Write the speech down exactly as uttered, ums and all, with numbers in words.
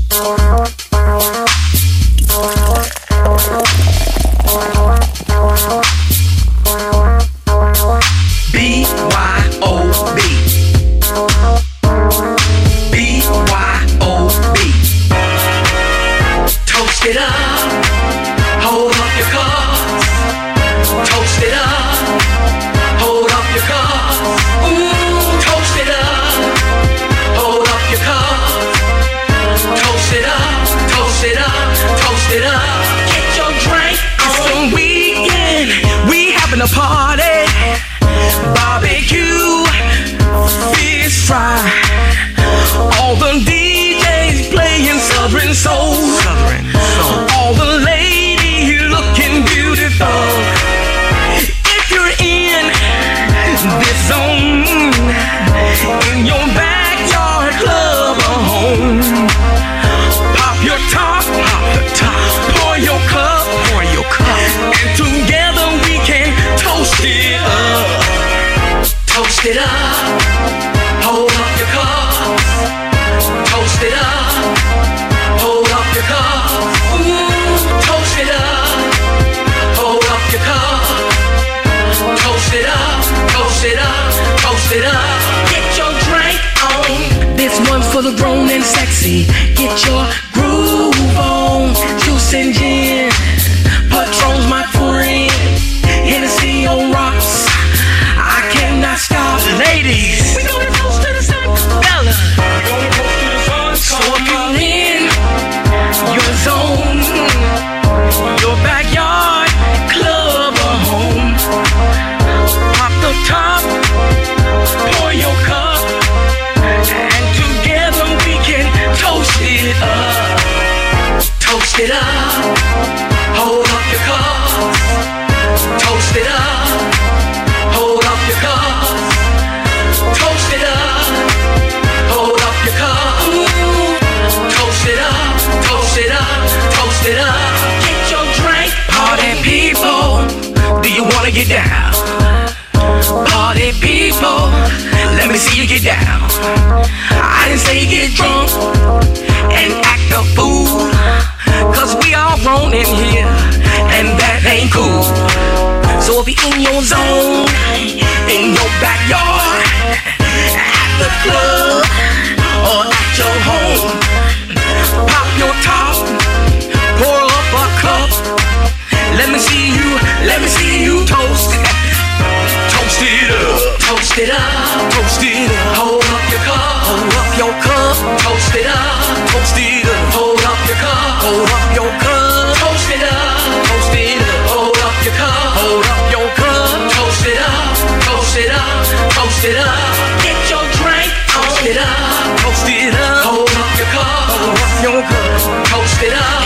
A party, barbecue, fish fry, all the D Js playing Southern soul, Southern soul. All the ladies looking beautiful. If you're in this zone, in your backyard, club or home, pop your top, pop the top, pour your cup, pour your cup, and together we can toast it up, toast it up, hold up your cups, toast it up, hold up your cups, ooh, toast it up, hold up your cups, toast it up, toast it up, toast it up, get your drink on. This one's for the grown and sexy, get your groove on, juice and gin, Patron's my friend, Hennessy on rocks, I cannot stop. Ladies, we gonna toast to the sun, Bella. We gonna toast to the sun. So if you're in your zone, your backyard, club or home, pop the top, pour your cup, and together we can toast it up, toast it up, hold up your cups. Toast it up, hold up your cups. Toast it up, hold up your cups. Toast it up, toast it up, toast it up. Get your drink. Party people, do you wanna get down? Party people, let me see you get down. I didn't say get drunk and act a fool, cause we all grown in here, and that ain't cool. So if you're in your zone, in your backyard, at the club, or at your home, pop your top, pour up a cup. Let me see you, let me see you toast. Toast it up, toast it up, toast it up. Hold up your cup, hold up your cup. Toast it up, toast it up. Hold up your cup, hold up your cup. Toast it up, toast it up. Hold up your cup, hold up your cup. Toast it up, toast it up, toast it up. Get your drink on. Toast it up, toast it up. Hold up your cup, hold up your cup. Toast it up.